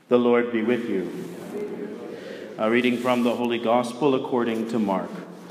The Lord be with you. A reading from the Holy Gospel according to Mark.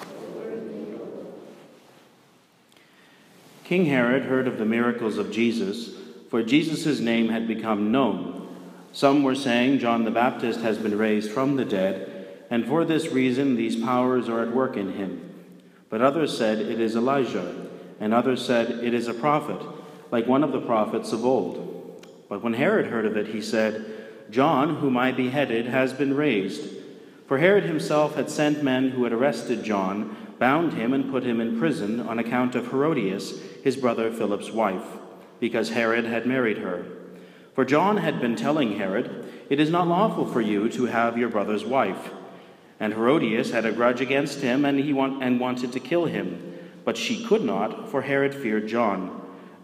King Herod heard of the miracles of Jesus, for Jesus' name had become known. Some were saying John the Baptist has been raised from the dead, and for this reason these powers are at work in him. But others said it is Elijah, and others said it is a prophet, like one of the prophets of old. But when Herod heard of it, he said, John, whom I beheaded, has been raised. For Herod himself had sent men who had arrested John, bound him and put him in prison on account of Herodias, his brother Philip's wife, because Herod had married her. For John had been telling Herod, "It is not lawful for you to have your brother's wife." And Herodias had a grudge against him and wanted to kill him. But she could not, for Herod feared John,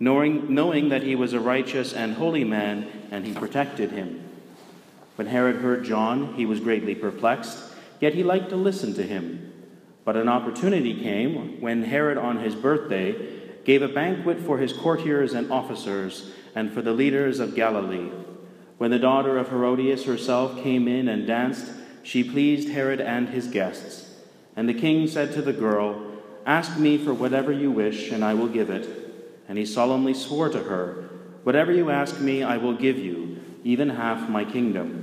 knowing that he was a righteous and holy man, and he protected him. When Herod heard John, he was greatly perplexed, yet he liked to listen to him. But an opportunity came when Herod on his birthday gave a banquet for his courtiers and officers and for the leaders of Galilee. When the daughter of Herodias herself came in and danced, she pleased Herod and his guests. And the king said to the girl, "Ask me for whatever you wish, and I will give it." And he solemnly swore to her, "Whatever you ask me, I will give you, even half my kingdom."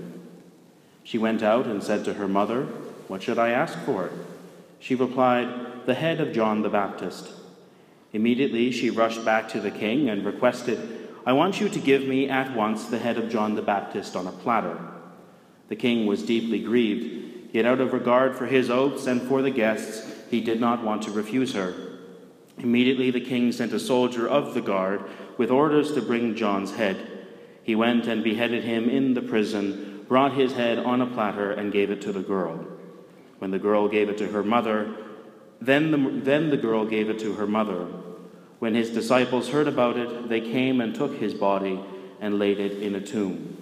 She went out and said to her mother, "What should I ask for?" She replied, "The head of John the Baptist." Immediately she rushed back to the king and requested, "I want you to give me at once the head of John the Baptist on a platter." The king was deeply grieved, yet out of regard for his oaths and for the guests, he did not want to refuse her. Immediately the king sent a soldier of the guard with orders to bring John's head. He went and beheaded him in the prison, brought his head on a platter, and gave it to the girl. When the girl gave it to her mother, then the girl gave it to her mother. When his disciples heard about it, they came and took his body and laid it in a tomb.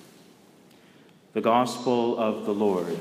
The Gospel of the Lord.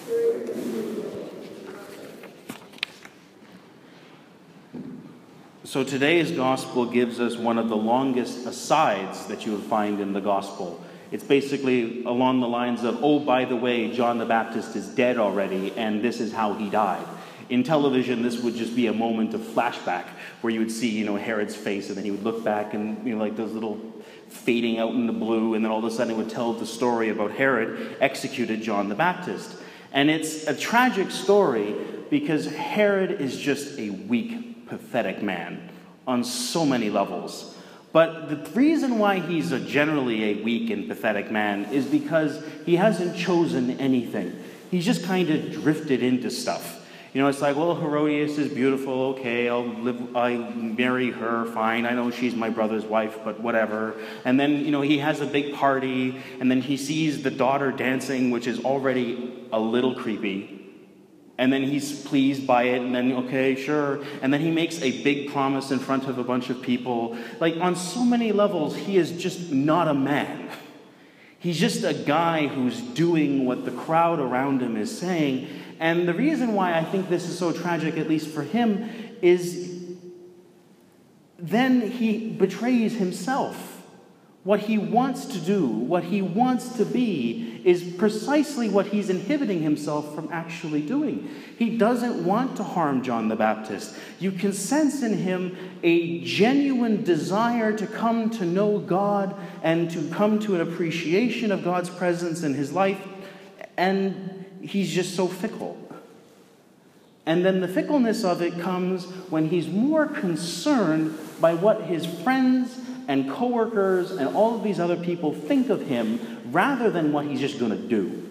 So today's Gospel gives us one of the longest asides that you would find in the Gospel. It's basically along the lines of, oh, by the way, John the Baptist is dead already, and this is how he died. In television, this would just be a moment of flashback where you would see, Herod's face, and then he would look back and, like those little fading out in the blue, and then all of a sudden it would tell the story about Herod executed John the Baptist. And it's a tragic story because Herod is just a weak, pathetic man on so many levels. But the reason why he's generally a weak and pathetic man is because he hasn't chosen anything. He's just kind of drifted into stuff. It's like, well, Herodias is beautiful, okay, I'll marry her, fine, I know she's my brother's wife, but whatever. And then, he has a big party, and then he sees the daughter dancing, which is already a little creepy. And then he's pleased by it, and then, okay, sure. And then he makes a big promise in front of a bunch of people. Like, on so many levels, he is just not a man. He's just a guy who's doing what the crowd around him is saying. And the reason why I think this is so tragic, at least for him, is then he betrays himself. What he wants to do, what he wants to be, is precisely what he's inhibiting himself from actually doing. He doesn't want to harm John the Baptist. You can sense in him a genuine desire to come to know God and to come to an appreciation of God's presence in his life, and he's just so fickle. And then the fickleness of it comes when he's more concerned by what his friends and coworkers and all of these other people think of him rather than what he's just going to do.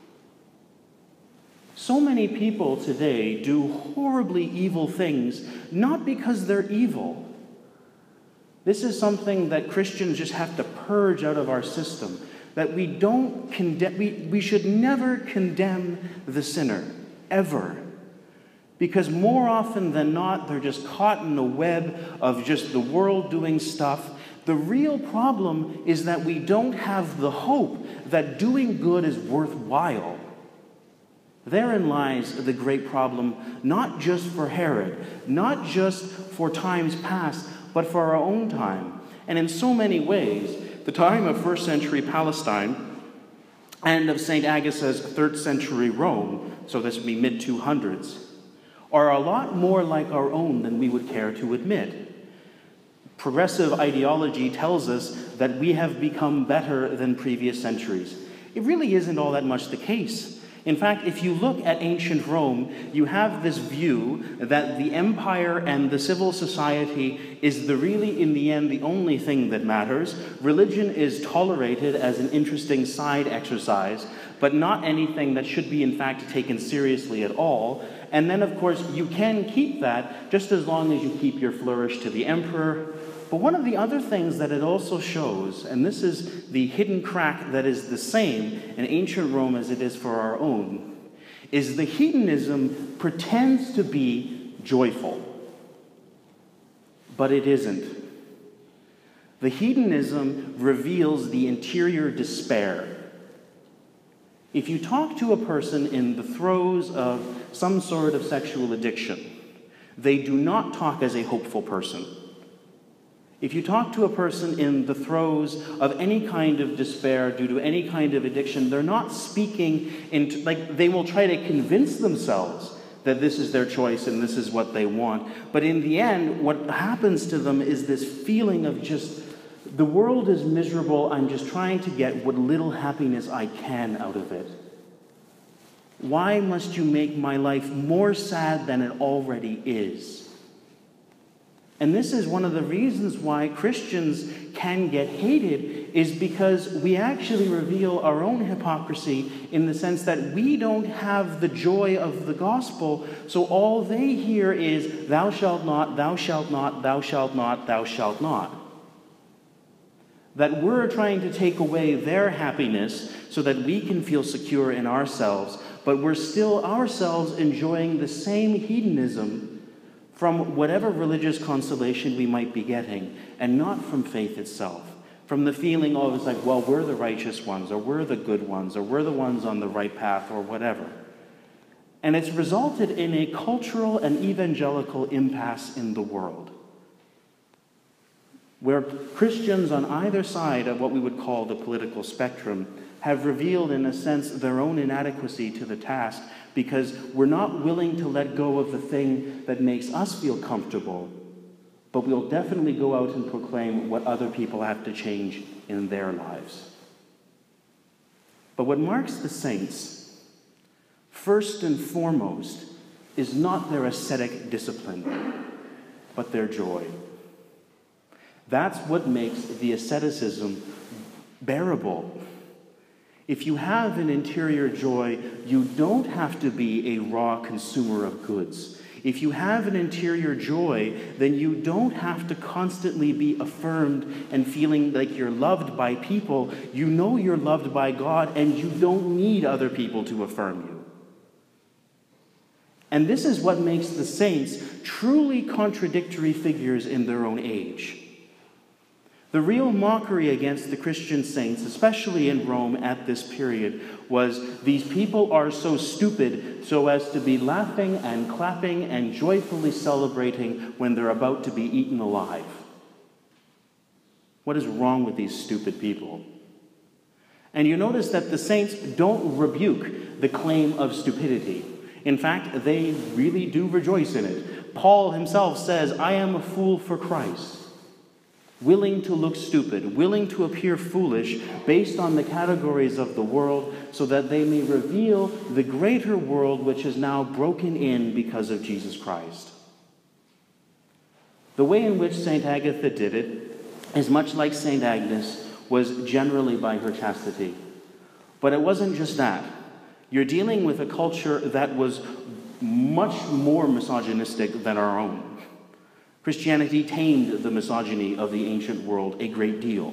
So many people today do horribly evil things, not because they're evil. This is something that Christians just have to purge out of our system, that we don't condemn, we should never condemn the sinner, ever. Because more often than not, they're just caught in the web of just the world doing stuff. The real problem is that we don't have the hope that doing good is worthwhile. Therein lies the great problem, not just for Herod, not just for times past, but for our own time. And in so many ways, the time of first century Palestine and of St. Agatha's 3rd century Rome, so this would be mid-200s, are a lot more like our own than we would care to admit. Progressive ideology tells us that we have become better than previous centuries. It really isn't all that much the case. In fact, if you look at ancient Rome, you have this view that the empire and the civil society is really, in the end, the only thing that matters. Religion is tolerated as an interesting side exercise, but not anything that should be, in fact, taken seriously at all. And then, of course, you can keep that just as long as you keep your flourish to the emperor. But one of the other things that it also shows, and this is the hidden crack that is the same in ancient Rome as it is for our own, is the hedonism pretends to be joyful, but it isn't. The hedonism reveals the interior despair. If you talk to a person in the throes of some sort of sexual addiction, they do not talk as a hopeful person. If you talk to a person in the throes of any kind of despair due to any kind of addiction, they're not speaking into, they will try to convince themselves that this is their choice and this is what they want. But in the end, what happens to them is this feeling of just, the world is miserable, I'm just trying to get what little happiness I can out of it. Why must you make my life more sad than it already is? And this is one of the reasons why Christians can get hated, is because we actually reveal our own hypocrisy in the sense that we don't have the joy of the gospel, so all they hear is, thou shalt not, thou shalt not, thou shalt not, thou shalt not. That we're trying to take away their happiness so that we can feel secure in ourselves, but we're still ourselves enjoying the same hedonism from whatever religious consolation we might be getting, and not from faith itself. From the feeling of, it's like, well, we're the righteous ones, or we're the good ones, or we're the ones on the right path, or whatever. And it's resulted in a cultural and evangelical impasse in the world, where Christians on either side of what we would call the political spectrum have revealed, in a sense, their own inadequacy to the task, because we're not willing to let go of the thing that makes us feel comfortable, but we'll definitely go out and proclaim what other people have to change in their lives. But what marks the saints, first and foremost, is not their ascetic discipline, but their joy. That's what makes the asceticism bearable. If you have an interior joy, you don't have to be a raw consumer of goods. If you have an interior joy, then you don't have to constantly be affirmed and feeling like you're loved by people. You know you're loved by God, and you don't need other people to affirm you. And this is what makes the saints truly contradictory figures in their own age. The real mockery against the Christian saints, especially in Rome at this period, was these people are so stupid so as to be laughing and clapping and joyfully celebrating when they're about to be eaten alive. What is wrong with these stupid people? And you notice that the saints don't rebuke the claim of stupidity. In fact, they really do rejoice in it. Paul himself says, I am a fool for Christ. Willing to look stupid, willing to appear foolish based on the categories of the world, so that they may reveal the greater world which is now broken in because of Jesus Christ. The way in which St. Agatha did it is much like St. Agnes was generally by her chastity. But it wasn't just that. You're dealing with a culture that was much more misogynistic than our own. Christianity tamed the misogyny of the ancient world a great deal.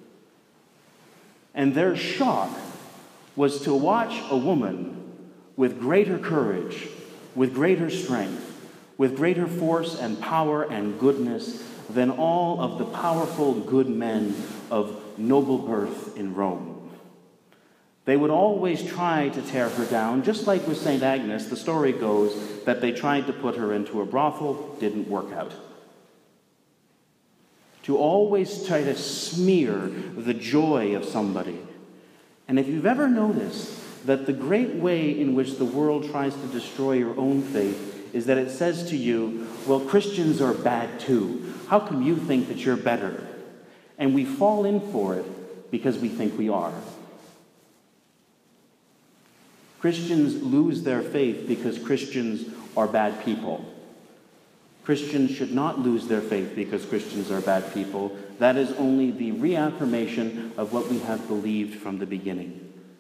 And their shock was to watch a woman with greater courage, with greater strength, with greater force and power and goodness than all of the powerful good men of noble birth in Rome. They would always try to tear her down, just like with St. Agnes. The story goes that they tried to put her into a brothel, didn't work out. To always try to smear the joy of somebody. And if you've ever noticed that the great way in which the world tries to destroy your own faith is that it says to you, well, Christians are bad too. How come you think that you're better? And we fall in for it because we think we are. Christians lose their faith because Christians are bad people. Christians should not lose their faith because Christians are bad people. That is only the reaffirmation of what we have believed from the beginning.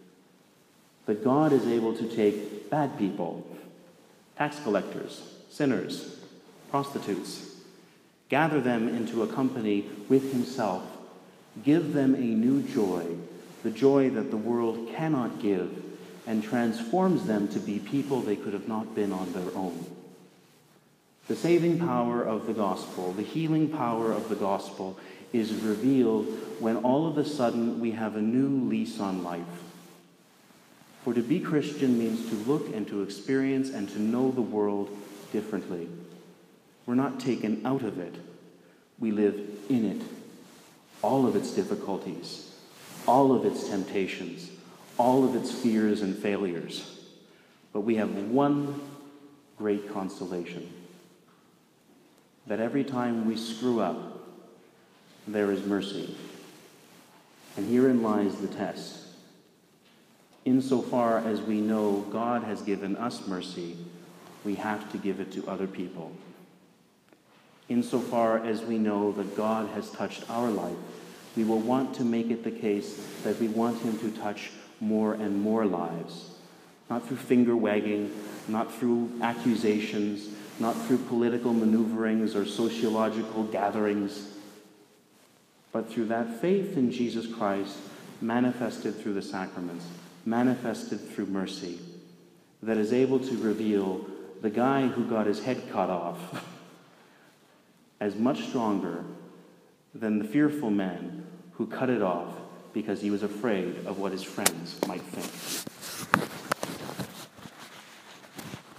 That God is able to take bad people, tax collectors, sinners, prostitutes, gather them into a company with himself, give them a new joy, the joy that the world cannot give, and transforms them to be people they could have not been on their own. The saving power of the gospel, the healing power of the gospel, is revealed when all of a sudden we have a new lease on life. For to be Christian means to look and to experience and to know the world differently. We're not taken out of it. We live in it. All of its difficulties, all of its temptations, all of its fears and failures. But we have one great consolation. That every time we screw up, there is mercy. And herein lies the test. Insofar as we know God has given us mercy, we have to give it to other people. Insofar as we know that God has touched our life, we will want to make it the case that we want him to touch more and more lives. Not through finger wagging, not through accusations, not through political maneuverings or sociological gatherings, but through that faith in Jesus Christ manifested through the sacraments, manifested through mercy, that is able to reveal the guy who got his head cut off as much stronger than the fearful man who cut it off because he was afraid of what his friends might think.